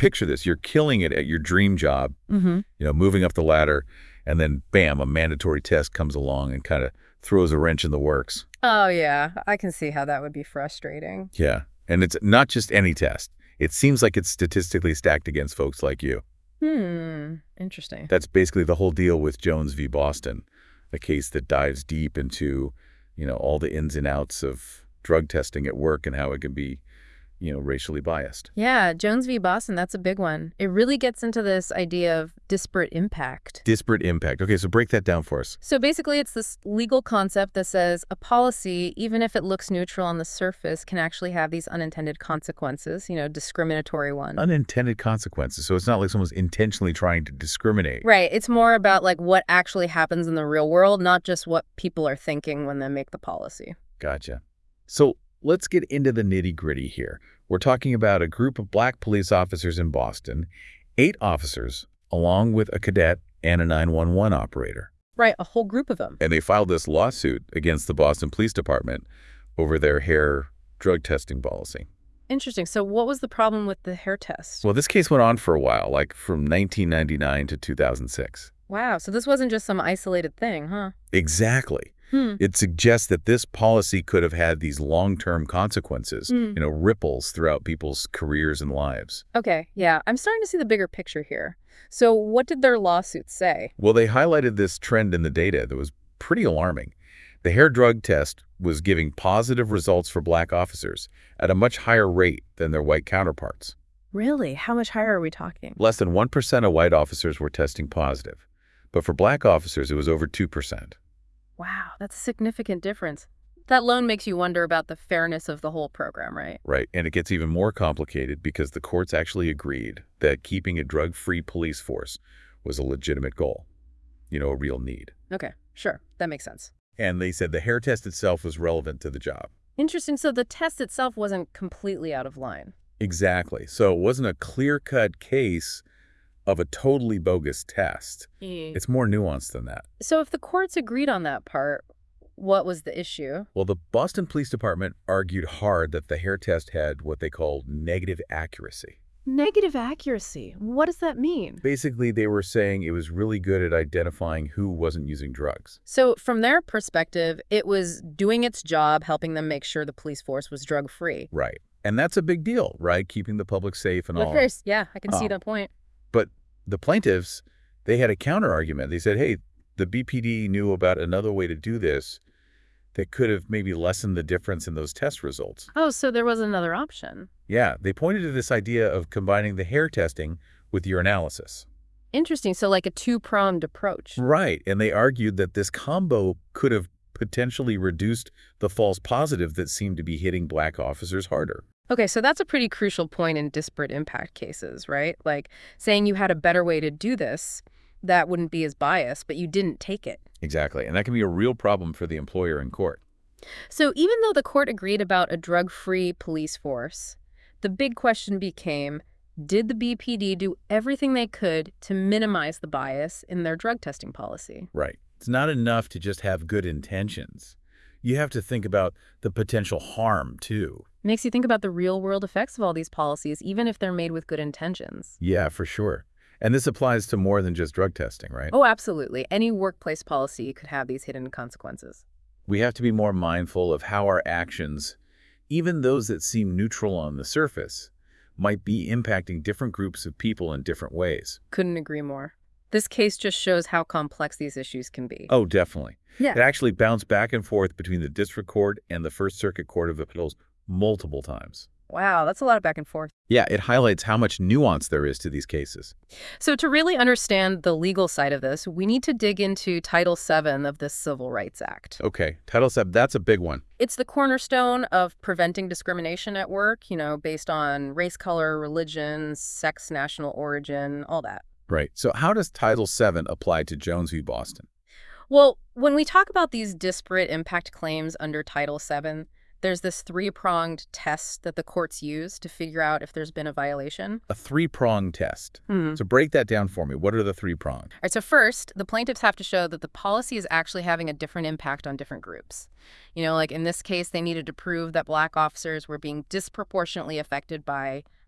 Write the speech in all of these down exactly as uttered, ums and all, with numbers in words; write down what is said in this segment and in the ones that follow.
picture this. You're killing it at your dream job, Mm-hmm. you know, moving up the ladder, and then, bam, a mandatory test comes along and kind of throws a wrench in the works. Oh, yeah. I can see how that would be frustrating. Yeah. And it's not just any test. It seems like it's statistically stacked against folks like you. Hmm. Interesting. That's basically the whole deal with Jones v. Boston, a case that dives deep into, you know, all the ins and outs of drug testing at work and how it can be, you know, racially biased. Yeah, Jones v. Boston, that's a big one. It really gets into this idea of disparate impact. Disparate impact. Okay, so break that down for us. So basically, it's this legal concept that says a policy, even if it looks neutral on the surface, can actually have these unintended consequences, you know, discriminatory ones. Unintended consequences. So it's not like someone's intentionally trying to discriminate. Right. It's more about like what actually happens in the real world, not just what people are thinking when they make the policy. Gotcha. So let's get into the nitty-gritty here. We're talking about a group of black police officers in Boston, eight officers, along with a cadet and a nine one one operator. Right, a whole group of them. And they filed this lawsuit against the Boston Police Department over their hair drug testing policy. Interesting. So what was the problem with the hair test? Well, this case went on for a while, like from nineteen ninety-nine to two thousand six. Wow, so this wasn't just some isolated thing, huh? Exactly. Hmm. It suggests that this policy could have had these long-term consequences, Mm. you know, ripples throughout people's careers and lives. Okay, yeah, I'm starting to see the bigger picture here. So what did their lawsuit say? Well, they highlighted this trend in the data that was pretty alarming. The hair drug test was giving positive results for black officers at a much higher rate than their white counterparts. Really? How much higher are we talking? Less than one percent of white officers were testing positive, but for black officers, it was over two percent. Wow, that's a significant difference. That alone makes you wonder about the fairness of the whole program, right? Right, and it gets even more complicated because the courts actually agreed that keeping a drug-free police force was a legitimate goal, you know, a real need. Okay, sure, that makes sense. And they said the hair test itself was relevant to the job. Interesting, so the test itself wasn't completely out of line. Exactly. So it wasn't a clear-cut case of a totally bogus test. It's more nuanced than that. So if the courts agreed on that part, what was the issue? Well, the Boston Police Department argued hard that the hair test had what they called negative accuracy. Negative accuracy. What does that mean? Basically, they were saying it was really good at identifying who wasn't using drugs. So from their perspective, it was doing its job, helping them make sure the police force was drug-free. Right. And that's a big deal, right? Keeping the public safe and Of all. course, yeah, I can see Oh. that point. But the plaintiffs, they had a counter-argument. They said, hey, the B P D knew about another way to do this that could have maybe lessened the difference in those test results. Oh, so there was another option. Yeah, they pointed to this idea of combining the hair testing with urinalysis. Interesting. So like a two-pronged approach. Right, and they argued that this combo could have potentially reduced the false positive that seemed to be hitting black officers harder. Okay, so that's a pretty crucial point in disparate impact cases, right? Like saying you had a better way to do this that wouldn't be as biased, but you didn't take it. Exactly, and that can be a real problem for the employer in court. So even though the court agreed about a drug-free police force, the big question became, did the B P D do everything they could to minimize the bias in their drug testing policy? Right. It's not enough to just have good intentions. You have to think about the potential harm, too. Makes you think about the real-world effects of all these policies, even if they're made with good intentions. Yeah, for sure. And this applies to more than just drug testing, right? Oh, absolutely. Any workplace policy could have these hidden consequences. We have to be more mindful of how our actions, even those that seem neutral on the surface, might be impacting different groups of people in different ways. Couldn't agree more. This case just shows how complex these issues can be. Oh, definitely. Yeah. It actually bounced back and forth between the District Court and the First Circuit Court of Appeals multiple times. Wow, that's a lot of back and forth. Yeah, it highlights how much nuance there is to these cases. So to really understand the legal side of this, we need to dig into Title seven of the Civil Rights Act. Okay, Title seven, that's a big one. It's the cornerstone of preventing discrimination at work, you know, based on race, color, religion, sex, national origin, all that. Right. So how does Title seven apply to Jones v. Boston? Well, when we talk about these disparate impact claims under Title seven, there's this three-pronged test that the courts use to figure out if there's been a violation. A three-pronged test. Hmm. So break that down for me. What are the three prongs? All right, so first, the plaintiffs have to show that the policy is actually having a different impact on different groups. You know, like in this case, they needed to prove that black officers were being disproportionately affected by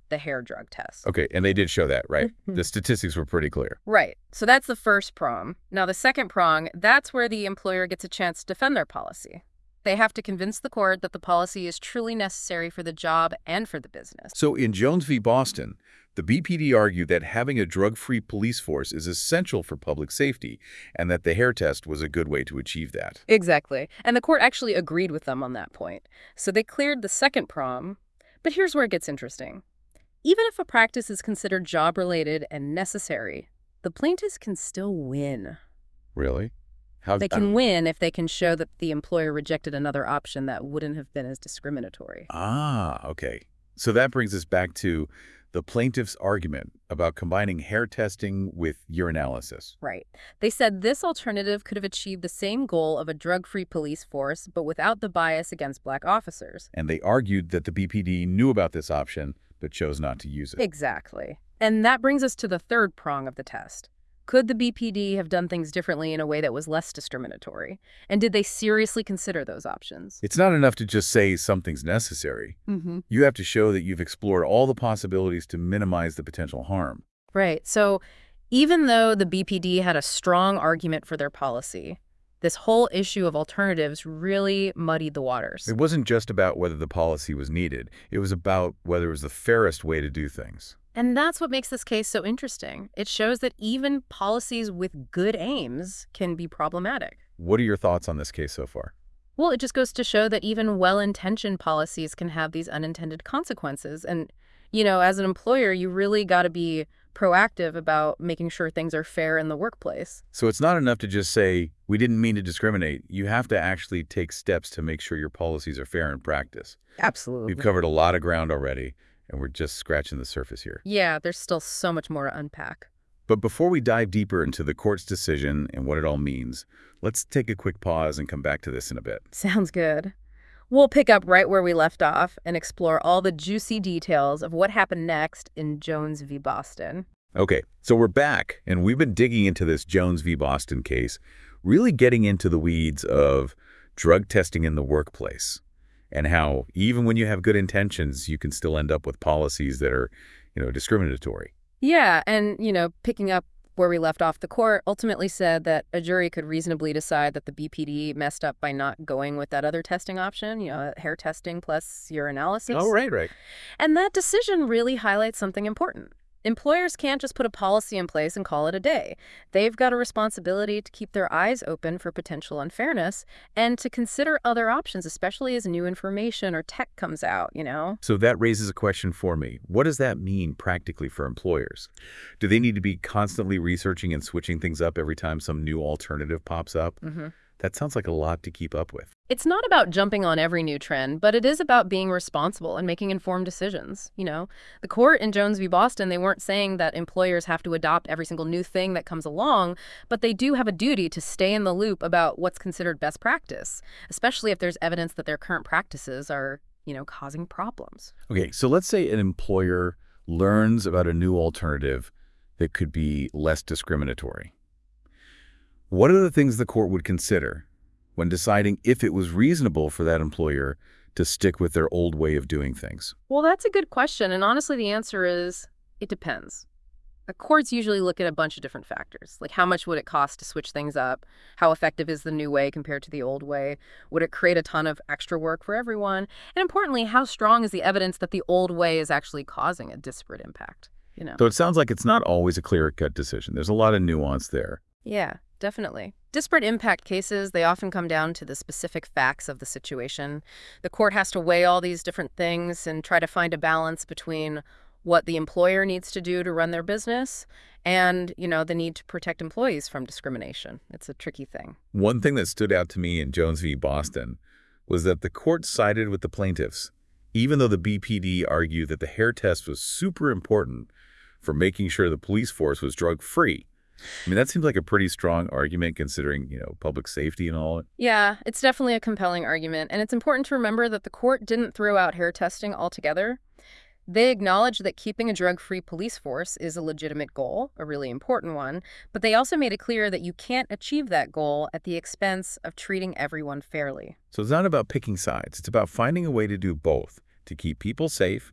the hair drug test. Okay, and they did show that, right? The statistics were pretty clear. Right. So that's the first prong. Now, the second prong, that's where the employer gets a chance to defend their policy. They have to convince the court that the policy is truly necessary for the job and for the business. So in Jones v. Boston, the B P D argued that having a drug-free police force is essential for public safety and that the hair test was a good way to achieve that. Exactly. And the court actually agreed with them on that point. So they cleared the second prong. But here's where it gets interesting. Even if a practice is considered job-related and necessary, the plaintiffs can still win. Really? How They can win if they can show that the employer rejected another option that wouldn't have been as discriminatory. Ah, okay. So that brings us back to the plaintiff's argument about combining hair testing with urinalysis. Right. They said this alternative could have achieved the same goal of a drug-free police force, but without the bias against black officers. And they argued that the B P D knew about this option, but chose not to use it. Exactly. And that brings us to the third prong of the test. Could the B P D have done things differently in a way that was less discriminatory? And did they seriously consider those options? It's not enough to just say something's necessary. Mm-hmm. You have to show that you've explored all the possibilities to minimize the potential harm. Right. So even though the B P D had a strong argument for their policy, this whole issue of alternatives really muddied the waters. It wasn't just about whether the policy was needed. It was about whether it was the fairest way to do things. And that's what makes this case so interesting. It shows that even policies with good aims can be problematic. What are your thoughts on this case so far? Well, it just goes to show that even well-intentioned policies can have these unintended consequences. And, you know, as an employer, you really got to be proactive about making sure things are fair in the workplace. So it's not enough to just say, we didn't mean to discriminate. You have to actually take steps to make sure your policies are fair in practice. Absolutely. We've covered a lot of ground already, and we're just scratching the surface here. Yeah, there's still so much more to unpack. But before we dive deeper into the court's decision and what it all means, let's take a quick pause and come back to this in a bit. Sounds good. We'll pick up right where we left off and explore all the juicy details of what happened next in Jones v. Boston. Okay, so we're back, and we've been digging into this Jones v. Boston case, really getting into the weeds of drug testing in the workplace and how even when you have good intentions, you can still end up with policies that are, you know, discriminatory. Yeah, and, you know, picking up where we left off, the court ultimately said that a jury could reasonably decide that the B P D messed up by not going with that other testing option, you know, hair testing plus urinalysis. Oh, right, right. And that decision really highlights something important. Employers can't just put a policy in place and call it a day. They've got a responsibility to keep their eyes open for potential unfairness and to consider other options, especially as new information or tech comes out, you know? So that raises a question for me. What does that mean practically for employers? Do they need to be constantly researching and switching things up every time some new alternative pops up? Mm-hmm. That sounds like a lot to keep up with. It's not about jumping on every new trend, but it is about being responsible and making informed decisions. You know, the court in Jones v. Boston, they weren't saying that employers have to adopt every single new thing that comes along, but they do have a duty to stay in the loop about what's considered best practice, especially if there's evidence that their current practices are, you know, causing problems. Okay, so let's say an employer learns about a new alternative that could be less discriminatory. What are the things the court would consider when deciding if it was reasonable for that employer to stick with their old way of doing things? Well, that's a good question. And honestly, the answer is it depends. The courts usually look at a bunch of different factors, like how much would it cost to switch things up? How effective is the new way compared to the old way? Would it create a ton of extra work for everyone? And importantly, how strong is the evidence that the old way is actually causing a disparate impact? You know? So it sounds like it's not always a clear-cut decision. There's a lot of nuance there. Yeah, definitely. Disparate impact cases, they often come down to the specific facts of the situation. The court has to weigh all these different things and try to find a balance between what the employer needs to do to run their business and, you know, the need to protect employees from discrimination. It's a tricky thing. One thing that stood out to me in Jones v. Boston was that the court sided with the plaintiffs, even though the B P D argued that the hair test was super important for making sure the police force was drug-free. I mean, that seems like a pretty strong argument considering, you know, public safety and all. Yeah, it's definitely a compelling argument. And it's important to remember that the court didn't throw out hair testing altogether. They acknowledged that keeping a drug-free police force is a legitimate goal, a really important one, but they also made it clear that you can't achieve that goal at the expense of treating everyone fairly. So it's not about picking sides. It's about finding a way to do both, to keep people safe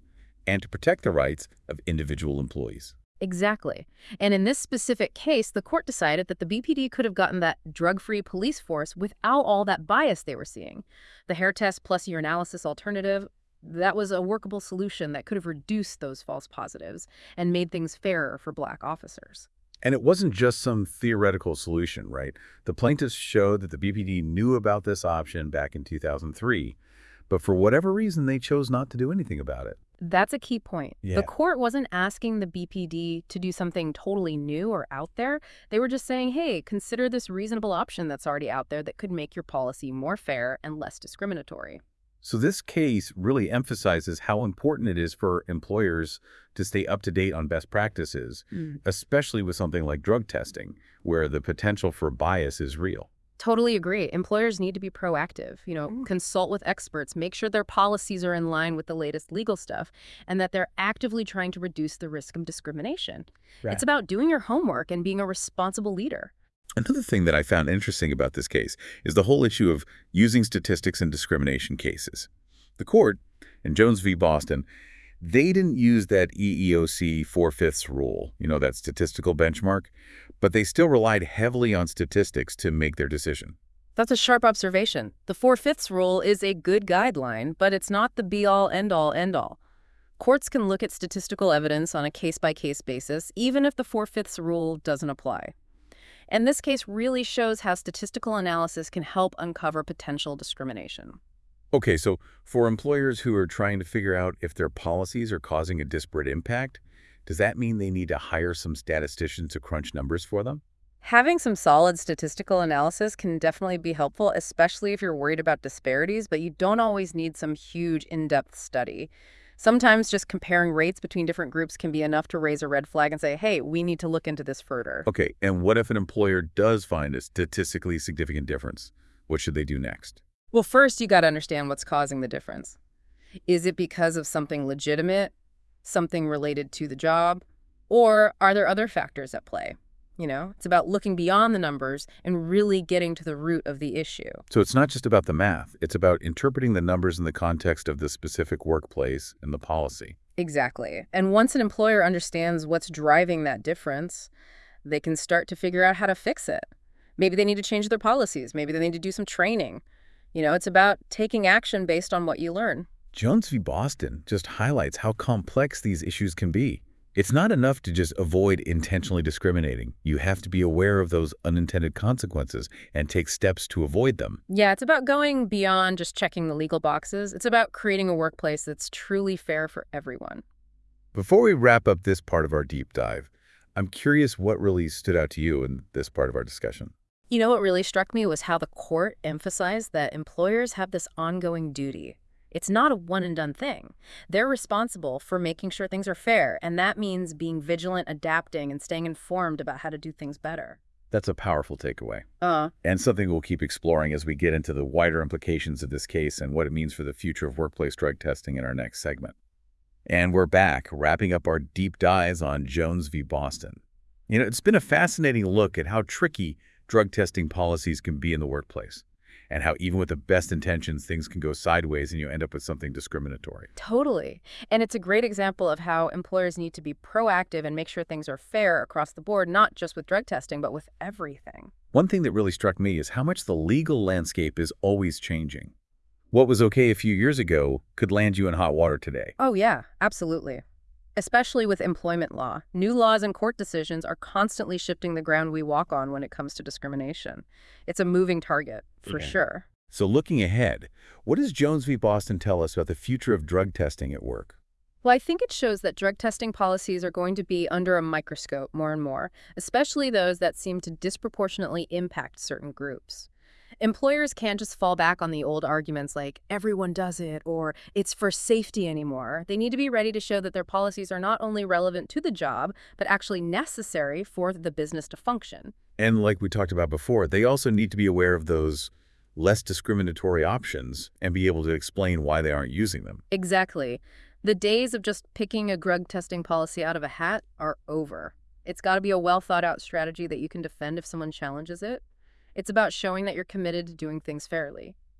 and to protect the rights of individual employees. Exactly. And in this specific case, the court decided that the B P D could have gotten that drug-free police force without all that bias they were seeing. The hair test plus urinalysis alternative, that was a workable solution that could have reduced those false positives and made things fairer for black officers. And it wasn't just some theoretical solution, right? The plaintiffs showed that the B P D knew about this option back in two thousand three, but for whatever reason, they chose not to do anything about it. That's a key point. Yeah. The court wasn't asking the B P D to do something totally new or out there. They were just saying, hey, consider this reasonable option that's already out there that could make your policy more fair and less discriminatory. So this case really emphasizes how important it is for employers to stay up to date on best practices, Mm. especially with something like drug testing, where the potential for bias is real. Totally agree. Employers need to be proactive, you know, consult with experts, make sure their policies are in line with the latest legal stuff, and that they're actively trying to reduce the risk of discrimination. Right. It's about doing your homework and being a responsible leader. Another thing that I found interesting about this case is the whole issue of using statistics in discrimination cases. The court, in Jones v. Boston, they didn't use that E E O C four-fifths rule, you know, that statistical benchmark, but they still relied heavily on statistics to make their decision. That's a sharp observation. The four-fifths rule is a good guideline, but it's not the be-all, end-all, end-all. Courts can look at statistical evidence on a case-by-case basis, even if the four-fifths rule doesn't apply. And this case really shows how statistical analysis can help uncover potential discrimination. Okay, so for employers who are trying to figure out if their policies are causing a disparate impact, does that mean they need to hire some statisticians to crunch numbers for them? Having some solid statistical analysis can definitely be helpful, especially if you're worried about disparities, but you don't always need some huge in-depth study. Sometimes just comparing rates between different groups can be enough to raise a red flag and say, hey, we need to look into this further. Okay, and what if an employer does find a statistically significant difference? What should they do next? Well, first, you got to understand what's causing the difference. Is it because of something legitimate, something related to the job, or are there other factors at play? You know, it's about looking beyond the numbers and really getting to the root of the issue. So it's not just about the math. It's about interpreting the numbers in the context of the specific workplace and the policy. Exactly. And once an employer understands what's driving that difference, they can start to figure out how to fix it. Maybe they need to change their policies. Maybe they need to do some training. You know, it's about taking action based on what you learn. Jones v. Boston just highlights how complex these issues can be. It's not enough to just avoid intentionally discriminating. You have to be aware of those unintended consequences and take steps to avoid them. Yeah, it's about going beyond just checking the legal boxes. It's about creating a workplace that's truly fair for everyone. Before we wrap up this part of our deep dive, I'm curious what really stood out to you in this part of our discussion. You know what really struck me was how the court emphasized that employers have this ongoing duty. It's not a one-and-done thing. They're responsible for making sure things are fair, and that means being vigilant, adapting, and staying informed about how to do things better. That's a powerful takeaway, Uh, and something we'll keep exploring as we get into the wider implications of this case and what it means for the future of workplace drug testing in our next segment. And we're back, wrapping up our deep dives on Jones v. Boston. You know, it's been a fascinating look at how tricky drug testing policies can be in the workplace, and how even with the best intentions, things can go sideways and you end up with something discriminatory. Totally. And it's a great example of how employers need to be proactive and make sure things are fair across the board, not just with drug testing, but with everything. One thing that really struck me is how much the legal landscape is always changing. What was okay a few years ago could land you in hot water today. Oh, yeah, absolutely. Especially with employment law. New laws and court decisions are constantly shifting the ground we walk on when it comes to discrimination. It's a moving target, for Yeah. sure. So looking ahead, what does Jones v. Boston tell us about the future of drug testing at work? Well, I think it shows that drug testing policies are going to be under a microscope more and more, especially those that seem to disproportionately impact certain groups. Employers can't just fall back on the old arguments like, everyone does it, or it's for safety anymore. They need to be ready to show that their policies are not only relevant to the job, but actually necessary for the business to function. And like we talked about before, they also need to be aware of those less discriminatory options and be able to explain why they aren't using them. Exactly. The days of just picking a drug testing policy out of a hat are over. It's got to be a well-thought-out strategy that you can defend if someone challenges it. It's about showing that you're committed to doing things fairly.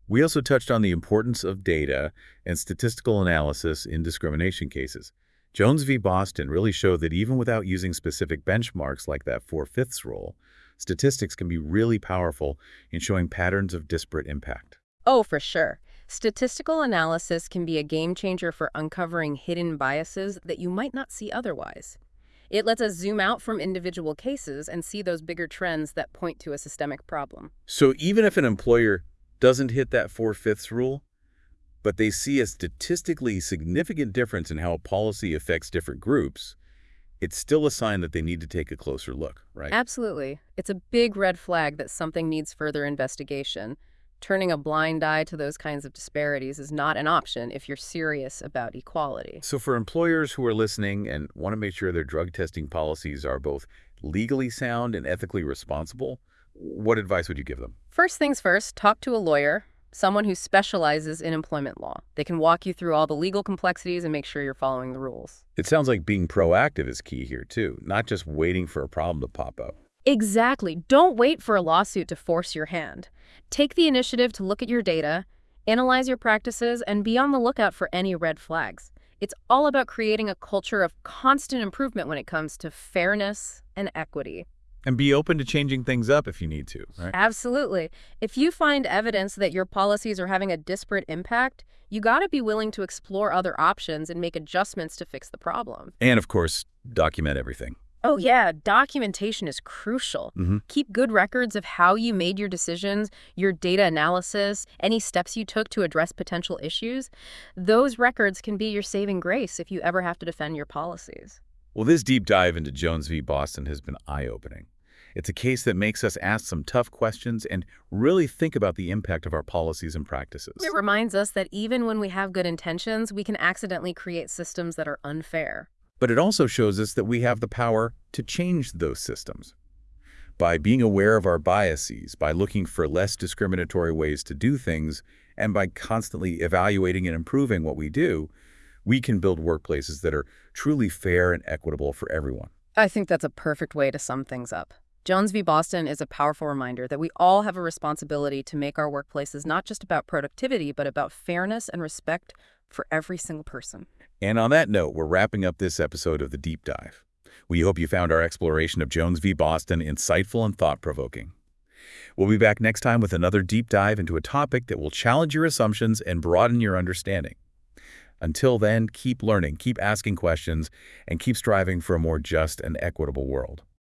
We also touched on the importance of data and statistical analysis in discrimination cases. Jones v. Boston really showed that even without using specific benchmarks like that four-fifths rule, statistics can be really powerful in showing patterns of disparate impact. Oh, for sure. Statistical analysis can be a game changer for uncovering hidden biases that you might not see otherwise. It lets us zoom out from individual cases and see those bigger trends that point to a systemic problem. So even if an employer doesn't hit that four-fifths rule, but they see a statistically significant difference in how a policy affects different groups, it's still a sign that they need to take a closer look, right? Absolutely. It's a big red flag that something needs further investigation. Turning a blind eye to those kinds of disparities is not an option if you're serious about equality. So for employers who are listening and want to make sure their drug testing policies are both legally sound and ethically responsible, what advice would you give them? First things first, talk to a lawyer, someone who specializes in employment law. They can walk you through all the legal complexities and make sure you're following the rules. It sounds like being proactive is key here too, not just waiting for a problem to pop up. Exactly. Don't wait for a lawsuit to force your hand. Take the initiative to look at your data, analyze your practices, and be on the lookout for any red flags. It's all about creating a culture of constant improvement when it comes to fairness and equity. And be open to changing things up if you need to, right? Absolutely. If you find evidence that your policies are having a disparate impact, you got to be willing to explore other options and make adjustments to fix the problem. And of course, document everything. Oh yeah, documentation is crucial. Mm-hmm. Keep good records of how you made your decisions, your data analysis, any steps you took to address potential issues. Those records can be your saving grace if you ever have to defend your policies. Well, this deep dive into Jones v. Boston has been eye-opening. It's a case that makes us ask some tough questions and really think about the impact of our policies and practices. It reminds us that even when we have good intentions, we can accidentally create systems that are unfair. But it also shows us that we have the power to change those systems. By being aware of our biases, by looking for less discriminatory ways to do things, and by constantly evaluating and improving what we do, we can build workplaces that are truly fair and equitable for everyone. I think that's a perfect way to sum things up. Jones v. Boston is a powerful reminder that we all have a responsibility to make our workplaces not just about productivity, but about fairness and respect for every single person. And on that note, we're wrapping up this episode of The Deep Dive. We hope you found our exploration of Jones v. Boston insightful and thought-provoking. We'll be back next time with another deep dive into a topic that will challenge your assumptions and broaden your understanding. Until then, keep learning, keep asking questions, and keep striving for a more just and equitable world.